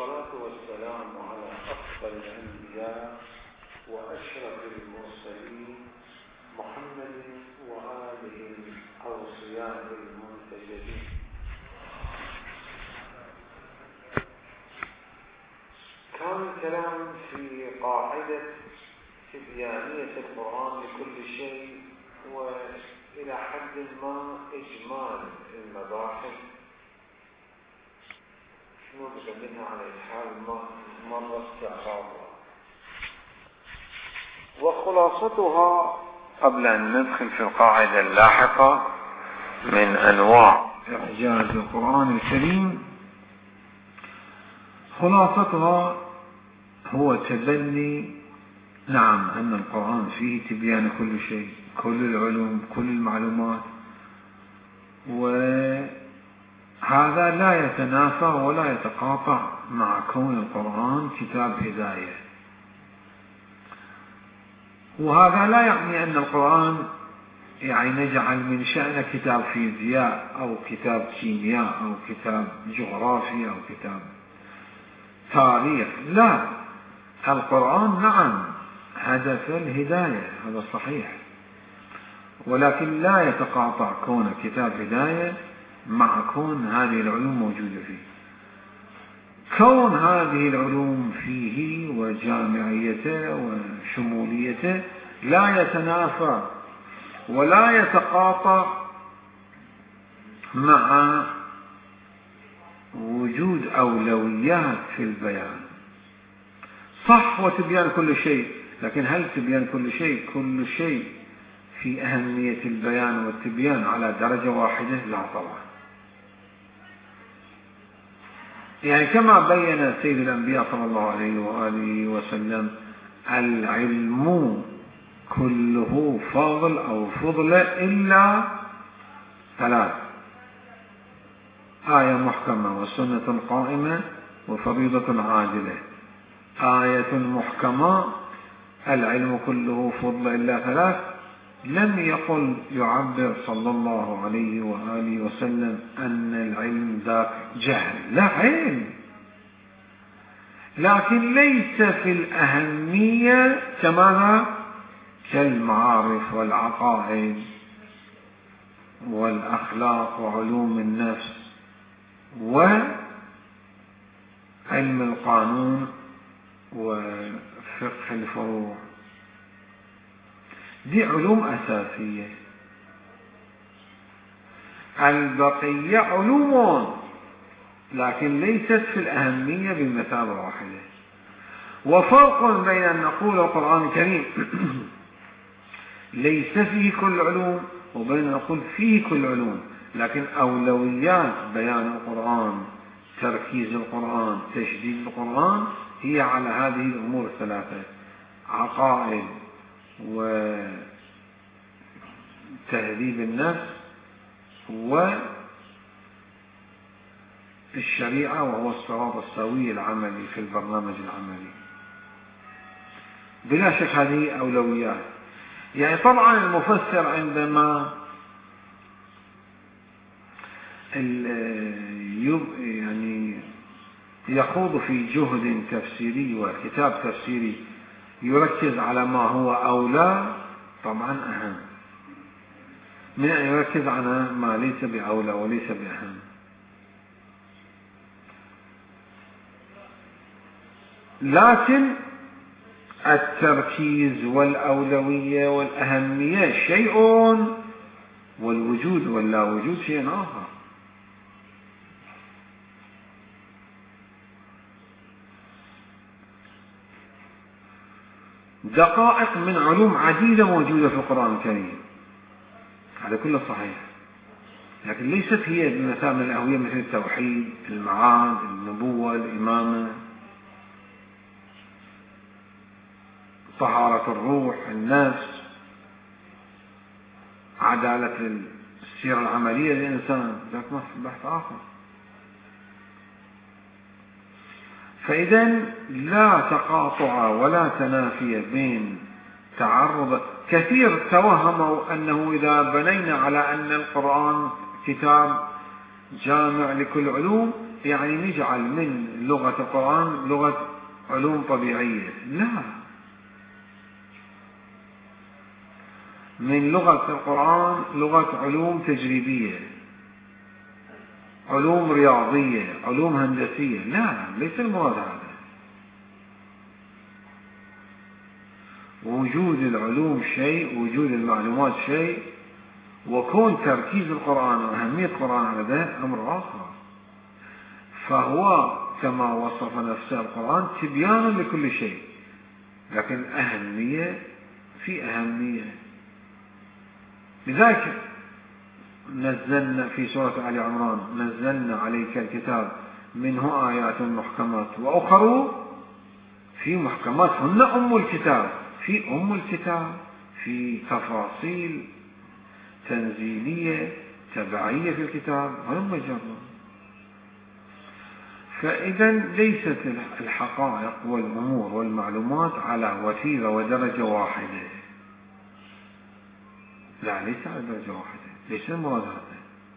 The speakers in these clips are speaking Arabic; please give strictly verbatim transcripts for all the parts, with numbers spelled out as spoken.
والصلاة والسلام على أفضل الأنبياء وأشرف المرسلين محمد وآله الأوصياء المنتجبين. كان الكلام في قاعدة تبيانية القرآن لكل شيء، وإلى حد ما إجمال المباحث نبدأ منها على الحال مرة استعراضها، وخلاصتها قبل أن ندخل في القاعدة اللاحقة من أنواع إعجاز القرآن الكريم. خلاصتها هو تبني نعم أن القرآن فيه تبيان كل شيء، كل العلوم، كل المعلومات، وهذا لا يتنافى ولا يتقاطع مع كون القرآن كتاب هداية. وهذا لا يعني أن القرآن يعني نجعل من شأنه كتاب فيزياء أو كتاب كيمياء أو كتاب جغرافيا أو كتاب تاريخ، لا، القرآن نعم هدف الهداية، هذا صحيح، ولكن لا يتقاطع كون كتاب هداية مع كون هذه العلوم موجودة فيه. كون هذه العلوم فيه وجامعيته وشموليته لا يتنافى ولا يتقاطع مع وجود أولويات في البيان. صح وتبيان كل شيء، لكن هل تبيان كل شيء كل شيء في أهمية البيان والتبيان على درجة واحدة؟ لا طبعا. يعني كما بين سيد الأنبياء صلى الله عليه وآله وسلم: العلم كله فاضل أو فضل إلا ثلاث: آية محكمة وسنة قائمة وفريضة عادلة. آية محكمة العلم كله فضل إلا ثلاث، لم يقل يعبر صلى الله عليه وآله وسلم أن العلم ذاك جهل، لا، علم، لكن ليس في الأهمية كما كالمعارف والعقائد والأخلاق وعلوم النفس وعلم القانون وفقه الفروع. دي علوم أساسية. البقية علوم لكن ليست في الأهمية بمثابة واحدة. وفرق بين أن نقول القرآن الكريم ليس فيه كل علوم وبين أن نقول فيه كل علوم، لكن أولويات بيان القرآن، تركيز القرآن، تشديد القرآن هي على هذه الأمور الثلاثة: عقائد وتهذيب النفس والشريعة، وهو الصراط السوي العملي في البرنامج العملي. بلا شك هذه أولويات. يعني طبعا المفسر عندما يعني يخوض في جهد تفسيري وكتاب تفسيري يركز على ما هو أولى، طبعا أهم من أن يركز على ما ليس بأولى وليس بأهم. لكن التركيز والأولوية والأهمية شيء، والوجود واللا وجود شيء آخر. دقائق من علوم عديدة موجودة في القرآن الكريم، هذا كله صحيح، لكن ليست هي بمثابة الأهوية مثل التوحيد، المعاد، النبوة، الإمامة، طهارة الروح، النفس، عدالة السيرة العملية للإنسان، ذاك بحث آخر. فإذا لا تقاطع ولا تنافي بين تعرض. كثير توهموا أنه إذا بنينا على أن القرآن كتاب جامع لكل علوم يعني نجعل من لغة القرآن لغة علوم طبيعية، لا، من لغة القرآن لغة علوم تجريبية، علوم رياضية، علوم هندسية، لا، ليس المراد هذا. وجود العلوم شيء، وجود المعلومات شيء، وكون تركيز القرآن وأهمية القرآن على ذلك أمر آخر. فهو كما وصف نفسه القرآن تبيان لكل شيء، لكن أهمية في أهمية. لذلك نزلنا في سورة آل عمران نزلنا عليك الكتاب منه آيات محكمات وأخر في محكمات هن أم الكتاب، في أم الكتاب في تفاصيل تنزيلية تبعية في الكتاب غير مجرد. فإذا ليست الحقائق والأمور والمعلومات على وتيرة ودرجة واحدة، لا، ليس على درجة واحدة، ليس المراد هذا.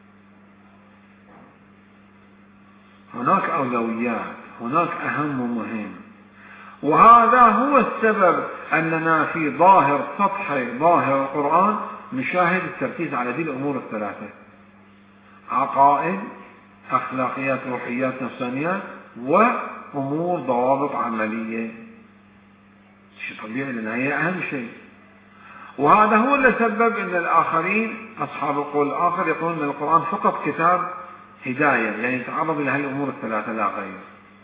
هناك أولويات، هناك أهم ومهم، وهذا هو السبب أننا في ظاهر سطحي ظاهر القرآن نشاهد التركيز على هذه الأمور الثلاثة: عقائد، أخلاقيات، روحيات، نفسانيات، وأمور ضوابط عملية. شيء طبيعي لأن هي أهم شيء. وهذا هو اللي سبب أن الآخرين أصحاب القول الآخر يقولون أن القرآن فقط كتاب هداية، يعني يتعرض إلى هذه الأمور الثلاثة لا غير.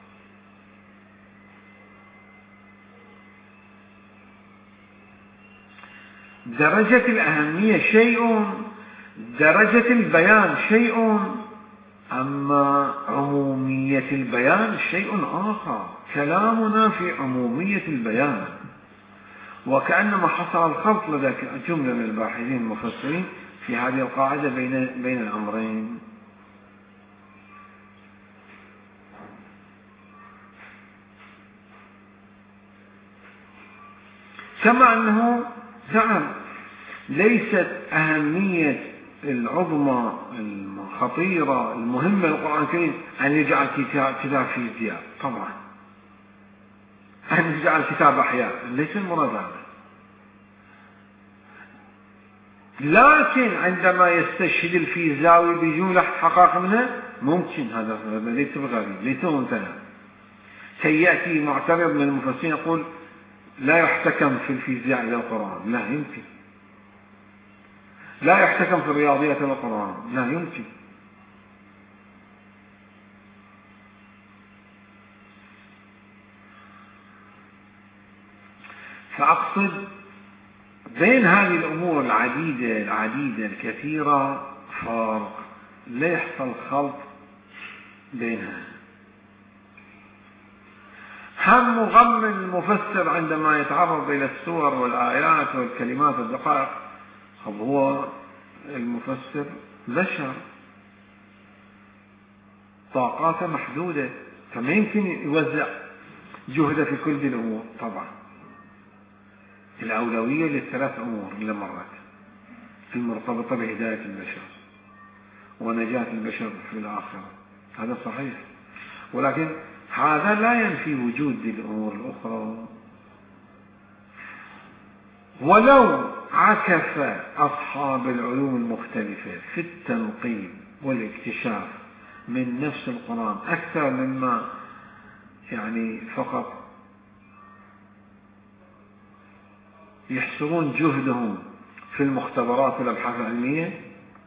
درجة الأهمية شيء، درجة البيان شيء، أما عمومية البيان شيء آخر. كلامنا في عمومية البيان، وكأنما حصل الخلط لدى جملة من الباحثين المفسرين في هذه القاعدة بين بين الأمرين. كما أنه نعم ليست أهمية العظمى الخطيرة المهمة للقرآن الكريم أن يجعل كتاب فيزياء، طبعا أن يجعل كتاب أحياء، ليس المراد هذا. لكن عندما يستشهد الفيزاوي بجملة حقائق منها ممكن، هذا ليس بغريب، ليس منتهى. سيأتي معترض من المفسرين يقول لا يحتكم في الفيزياء إلى القرآن، لا يمكن. لا يحتكم في الرياضيات إلى القرآن، لا يمكن. فأقصد بين هذه الأمور العديدة العديدة الكثيرة فرق، لا يحصل خلط بينها. هم وغم المفسر عندما يتعرض إلى السور والآيات والكلمات والدقائق، هو المفسر بشر طاقاته محدودة، فما يمكن يوزع جهده في كل دي الأمور. طبعا الأولوية للثلاث أمور اللي مرت المرتبطة بهداية البشر ونجاة البشر في الآخرة، هذا صحيح، ولكن هذا لا ينفي وجود الأمور الأخرى. ولو عكف أصحاب العلوم المختلفة في التنقيب والاكتشاف من نفس القرآن أكثر مما يعني فقط يحصرون جهدهم في المختبرات والأبحاث العلمية،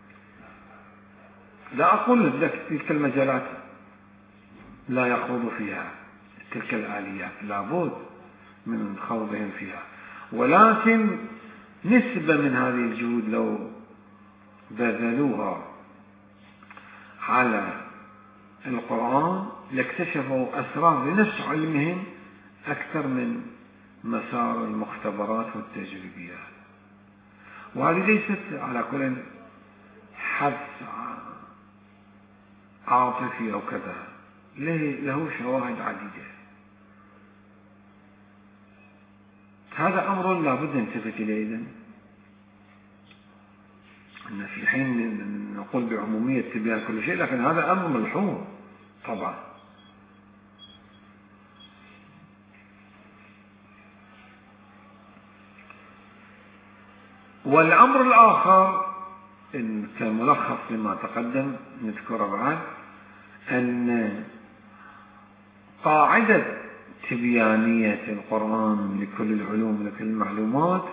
لا أقول لك تلك المجالات لا يخوض فيها، تلك الآليات لابد من خوضهم فيها، ولكن نسبة من هذه الجهود لو بذلوها على القرآن لاكتشفوا أسرار لنفس علمهم أكثر من مسار المختبرات والتجريبيات. وهذه ليست على كل حث عاطفي أو كذا، له شواهد عديدة. هذا أمر لا بد نلتفت إليه. إذن أن في حين نقول بعمومية تبيان كل شيء، لكن هذا أمر ملحوظ طبعا. والأمر الآخر إن كملخص لما تقدم نذكره بعد، أن قاعدة تبيانية القرآن لكل العلوم لكل المعلومات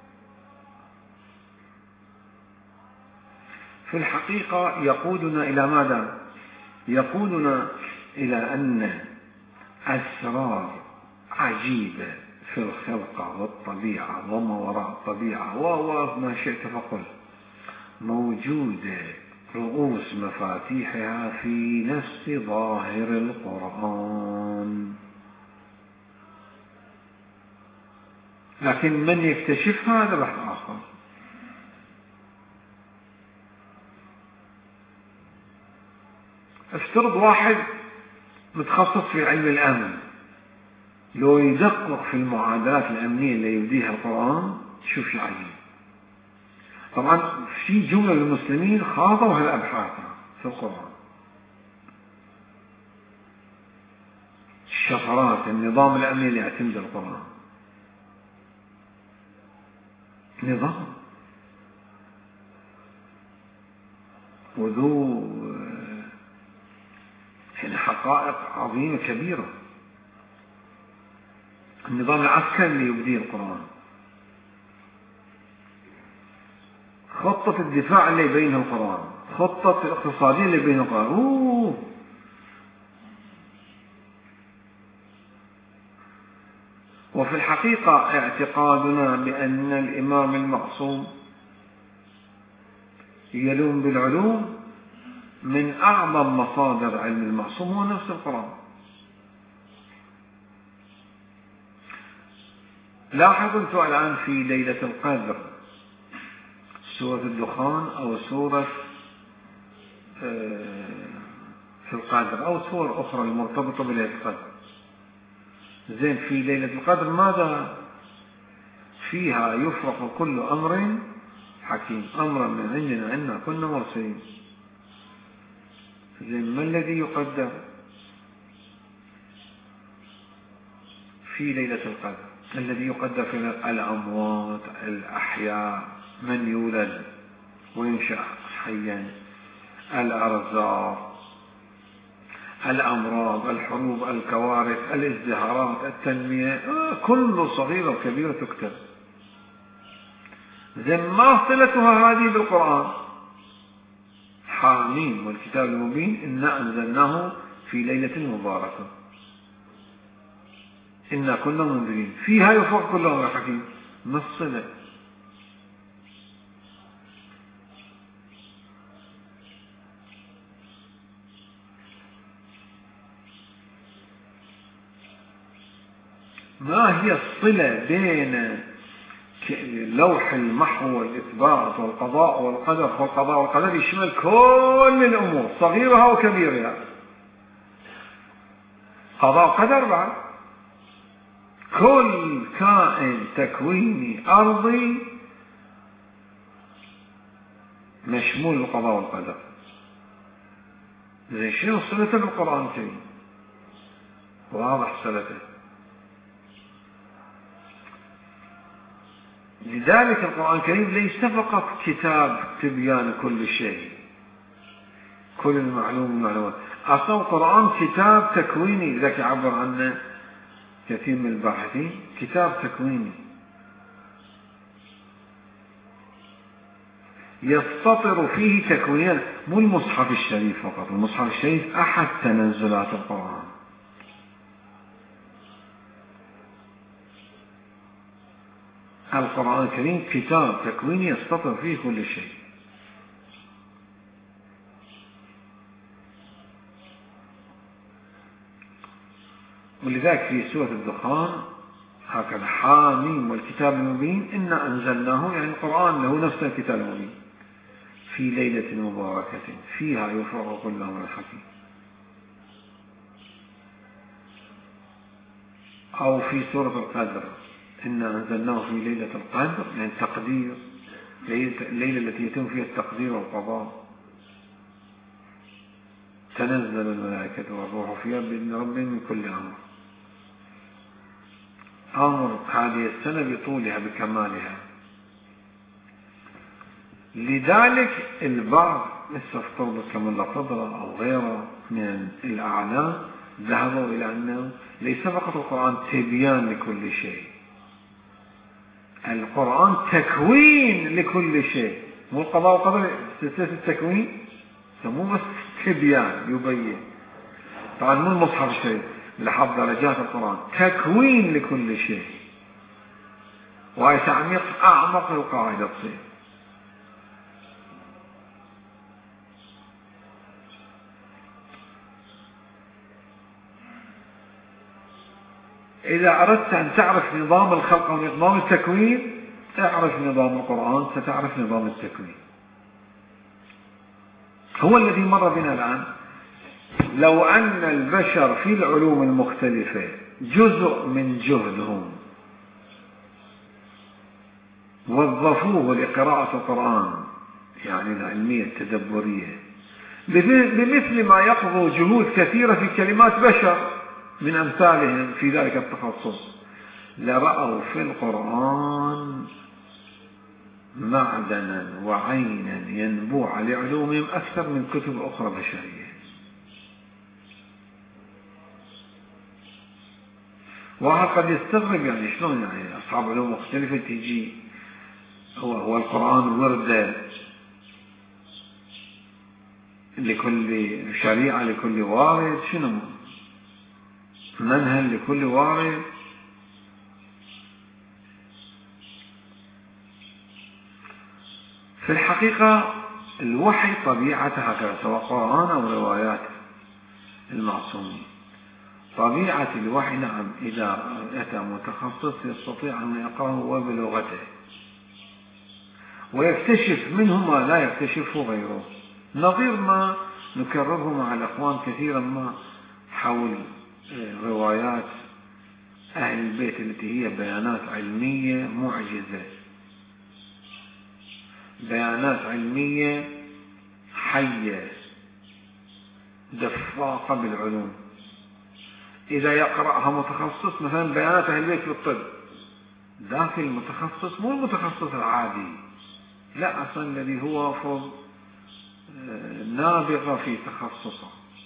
في الحقيقة يقودنا إلى ماذا؟ يقودنا إلى أن أسرار عجيبة في الخلقة والطبيعة وما وراء الطبيعة وما شئت فقل موجودة رؤوس مفاتيحها في نفس ظاهر القرآن، لكن من يكتشفها هذا بحث آخر. افترض واحد متخصص في علم الأمن لو يدقق في المعادلات الأمنية اللي يبديها القرآن شوف شو عجيب. طبعا في جملة للمسلمين خاضوا هالأبحاث في القرآن، الشفرات النظام الأمني اللي يعتمد القرآن نظام وذو يعني حقائق عظيمة كبيرة. النظام العسكري اللي يبديه القرآن، خطة الدفاع اللي يبينها القرآن، خطة الاقتصادية اللي يبينها القرآن. أوه. وفي الحقيقة اعتقادنا بأن الإمام المعصوم يلوم بالعلوم من أعظم مصادر علم المعصوم هو نفس القرآن. لاحظوا أنتم الآن في ليلة القدر سورة الدخان أو سورة في القدر أو سورة أخرى المرتبطة بليلة القدر. زين في ليلة القدر ماذا فيها؟ يفرق كل أمر حكيم أمرا من عندنا إنا كنا مرسلين. زين ما الذي يقدر في ليلة القدر؟ الذي يقدر في الأموات الأحياء، من يولد وينشأ حيا، الأرزاق، الأمراض، الحروب، الكوارث، الازدهارات، التنمية، كل صغيرة وكبيرة تكتب. زين ما صلتها هذه بالقرآن؟ حاميم والكتاب المبين إنا أنزلناه في ليلة مباركة إنا كنا منذرين فيها يفرق كل أمر حكيم. ما الصلة؟ ما هي الصلة بين لوح المحو والإثبات والقضاء والقدر؟ والقضاء والقدر يشمل كل الأمور صغيرها وكبيرها، قضاء وقدر بعد كل كائن تكويني أرضي مشمول القضاء والقدر. زي شنو صلته بالقرآن الكريم؟ واضح صلته. لذلك القرآن الكريم ليس فقط كتاب تبيان كل شيء كل المعلوم المعلومات، أصلا القرآن كتاب تكويني. لذلك يعبر عنه كثير من الباحثين كتاب تكويني يستطر فيه تكوينات. مو المصحف الشريف فقط، المصحف الشريف أحد تنزلات القرآن. القرآن الكريم كتاب تكويني يستطر فيه كل شيء. ولذلك في سورة الدخان هكذا حاميم والكتاب المبين إنا أنزلناه، يعني القرآن له نفس الكتاب المبين في ليلة مباركة فيها يفرق كل أمر حكيم. أو في سورة القدر إنا أنزلناه في ليلة القدر، يعني تقدير الليلة التي يتم فيها التقدير والقضاء تنزل الملائكة والروح فيها بإذن ربهم من كل أمر. أمر هذه السنة بطولها بكمالها. لذلك البعض استفترض كمن لفظرة أو غيره من الأعلام ذهبوا إلى أنه ليس فقط القرآن تبيان لكل شيء، القرآن تكوين لكل شيء، مو القضاء وقدر سلسلة التكوين، مو بس تبيان يبين. طبعا مو المصحف الشريف لحظ درجات القرآن، تكوين لكل شيء، وهي تعميق أعمق القاعدة تصير. إذا أردت أن تعرف نظام الخلق ونظام التكوين اعرف نظام القرآن ستعرف نظام التكوين. هو الذي مر بنا الآن. لو أن البشر في العلوم المختلفة جزء من جهدهم وظفوه لقراءة القرآن، يعني العلمية التدبرية، بمثل ما يقضوا جهود كثيرة في كلمات بشر من أمثالهم في ذلك التخصص، لرأوا في القرآن معدنا وعينا ينبوع لعلومهم أكثر من كتب أخرى بشرية. واحد قد يستغرب يعني شلون يعني أصحاب علوم مختلفة تيجي هو, هو القرآن وردة لكل شريعة لكل وارد، شنو منهل لكل وارد؟ في الحقيقة الوحي طبيعته هكذا، سواء قرآن أو روايات المعصومين. طبيعة الوحي نعم إذا أتى متخصص يستطيع أن يقرأه بلغته ويكتشف منه ما لا يكتشفه غيره، نظير ما نكرره مع الأخوان كثيرا ما حول روايات أهل البيت التي هي بيانات علمية معجزة، بيانات علمية حية دفاقة بالعلوم. إذا يقرأها متخصص مثلا بيانات أهل البيت في الطب، ذاك المتخصص مو المتخصص العادي، لا أصلا الذي هو فوق نابغة في تخصصه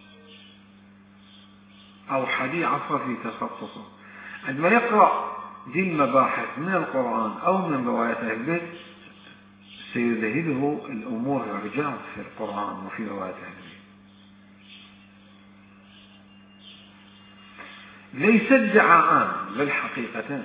أو حديث عصر في تخصصه، عندما يقرأ دي المباحث من القرآن أو من روايات أهل البيت سيذهله الأمور الإعجاز في القرآن وفي روايات أهل البيت. ليس ادعاء للحقيقة.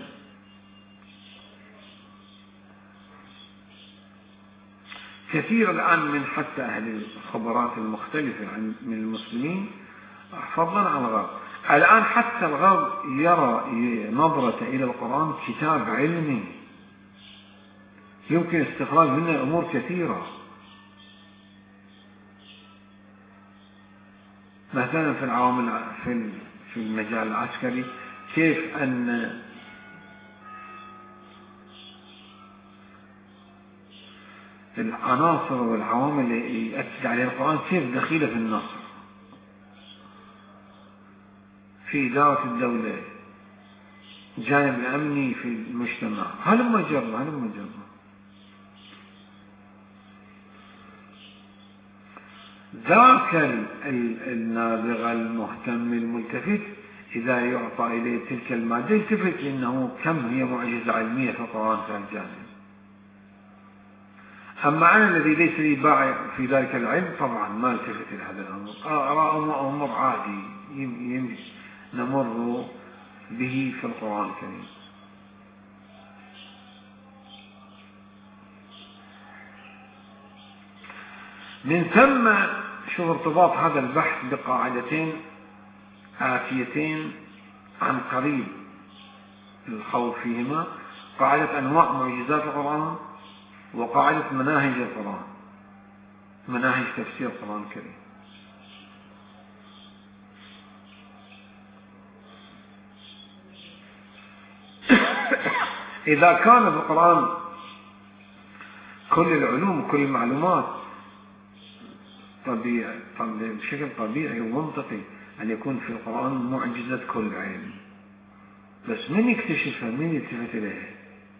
كثير الآن من حتى أهل الخبرات المختلفة من المسلمين فضلا عن الغرب، الآن حتى الغرب يرى نظرة إلى القرآن كتاب علمي يمكن استخراج منه أمور كثيرة. مثلا في العوامل في في المجال العسكري، كيف أن العناصر والعوامل اللي يؤكد عليها القرآن كيف دخيلة في النصر، في إدارة الدولة، الجانب الأمني في المجتمع. هلما جرى هلما جرى ذاك النابغة المهتم الملتفت إذا يعطى إليه تلك المادة يلتفت إنه كم هي معجزة علمية في القرآن في الجانب. أما أنا الذي ليس لي باع في ذلك العلم طبعا ما التفت إلى هذا الأمر، أرى أمر عادي نمر به في القرآن الكريم. من ثم شوف ارتباط هذا البحث بقاعدتين آتيتين عن قريب الخوض فيهما، قاعدة أنواع معجزات القرآن وقاعدة مناهج القرآن، مناهج تفسير القرآن الكريم. إذا كان في القرآن كل العلوم كل المعلومات طبيعي بشكل طبيعي ومنطقي أن يكون في القرآن معجزة كل علم، بس من يكتشفها؟ من يلتفت إليها؟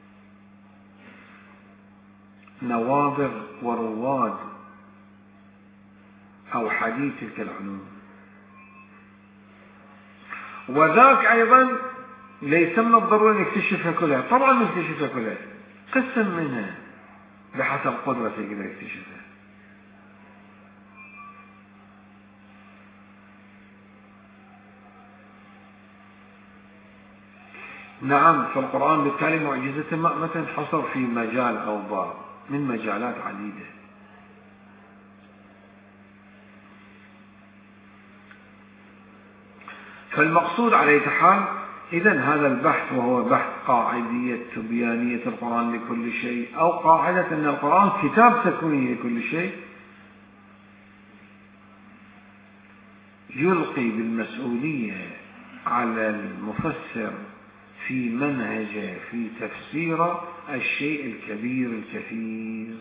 نوابغ ورواد أو حديث تلك العلوم. وذاك أيضا ليس من الضروري أن يكتشفها كلها، طبعا يكتشفها كلها، قسم منها بحسب قدرته يقدر يكتشفها. نعم، فالقرآن بالتالي معجزته ما تنحصر في مجال أو باب من مجالات عديدة. فالمقصود على أي حال إذن هذا البحث، وهو بحث قاعدية تبيانية القرآن لكل شيء، أو قاعدة أن القرآن كتاب تكويني لكل شيء، يلقي بالمسؤولية على المفسر في منهجه في تفسير الشيء الكبير الكثير.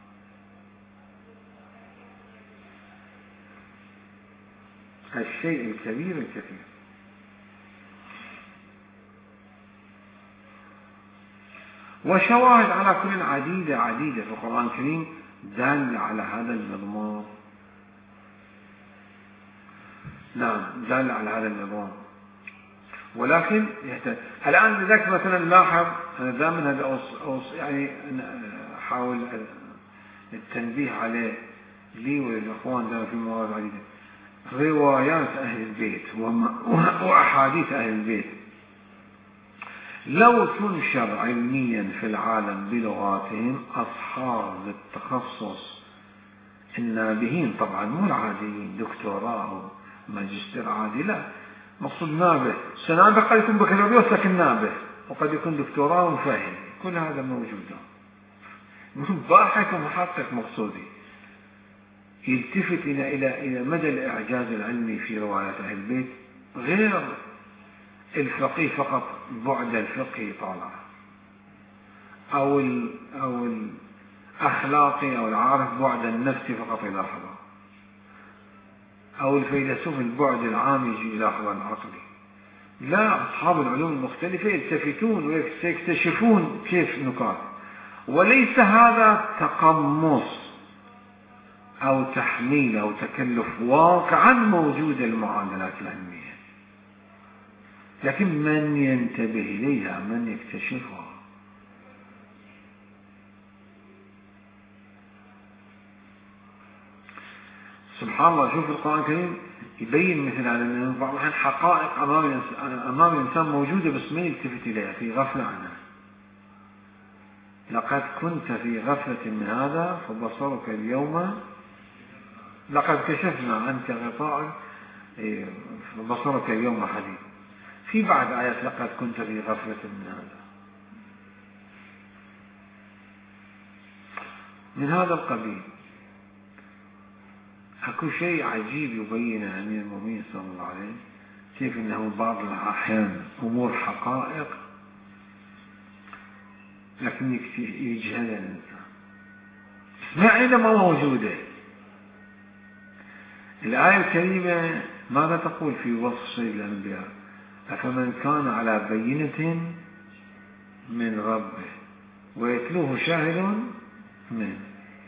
الشيء الكبير الكثير. وشواهد على كل عديدة عديدة في القرآن الكريم دالة على هذا المضمار. نعم، دالة على هذا المضمار. ولكن يحتاج الآن لذلك مثلا لاحظ أنا دائما هذا أوص... أوص... يعني أحاول التنبيه عليه لي وللإخوان دائما في مواضيع عديدة، روايات أهل البيت وأحاديث أهل البيت لو تنشر علميا في العالم بلغاتهم أصحاب التخصص النابهين، طبعا مو العاديين دكتوراه أو ماجستير عادي، لا، مقصود نابه، سنابه قد يكون بكالوريوس لكن نابه، وقد يكون دكتوراه وفاهم، كل هذا موجود. باحث ومحقق مقصودي يلتفت إلى إلى إلى مدى الإعجاز العلمي في روايات أهل البيت، غير الفقيه فقط بعد الفقه طالع، أو ال أو الأخلاقي أو العارف بعد النفس فقط يلاحظه، أو الفيلسوف البعد العام يجي يلاحظ العقلي. لا، أصحاب العلوم المختلفة يلتفتون ويكتشفون كيف نقاط، وليس هذا تقمص أو تحميل أو تكلف، واقعا موجود المعادلات العلمية، لكن من ينتبه إليها، من يكتشفها. سبحان الله، شوف القرآن الكريم يبين مثل هذا من بعض الأحيان حقائق أمام أمام الإنسان موجودة بس ما يلتفت إليها، في غفلة عنها. لقد كنت في غفلة من هذا فبصرك اليوم، لقد كشفنا عنك غطاء فبصرك اليوم حديد. في بعض آيات لقد كنت في غفلة من هذا، من هذا القبيل. أكو شيء عجيب يبين عن المؤمن صلى الله عليه وسلم كيف أنه بعض الأحيان أمور حقائق لكن يجهلها الإنسان، ما عندما موجودة. الآية الكريمة ماذا تقول في وصف سيد الأنبياء؟ أفمن كان على بينة من ربه ويتلوه شاهد منه.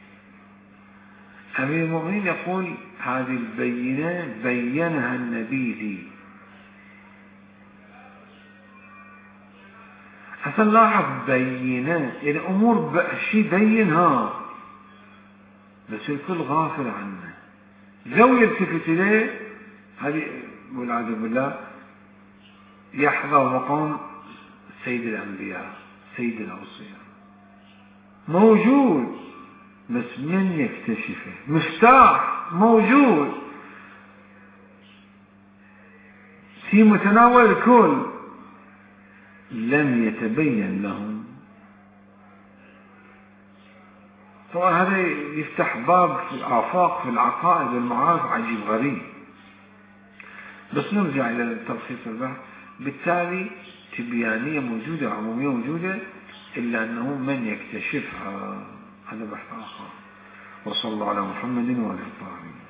أمير المؤمنين يقول هذه البينة بينها النبي لي. حسن لاحظ بينة، يعني أمور شيء بينها بس الكل غافل عنه، لو يلتفت إليه هذه والعياذ بالله يحظى مقام سيد الأنبياء سيد الأوصياء، موجود بس من يكتشفه؟ مفتاح موجود في متناول الكل، لم يتبين لهم. طبعا هذا يفتح باب في الآفاق في العقائد والمعارف عجيب غريب. بس نرجع إلى تلخيص البحث. بالتالي تبيانية موجودة، عمومية موجودة، إلا أنه من يكتشفها هذا بحث آخر. وصلى الله على محمد وعلى آله.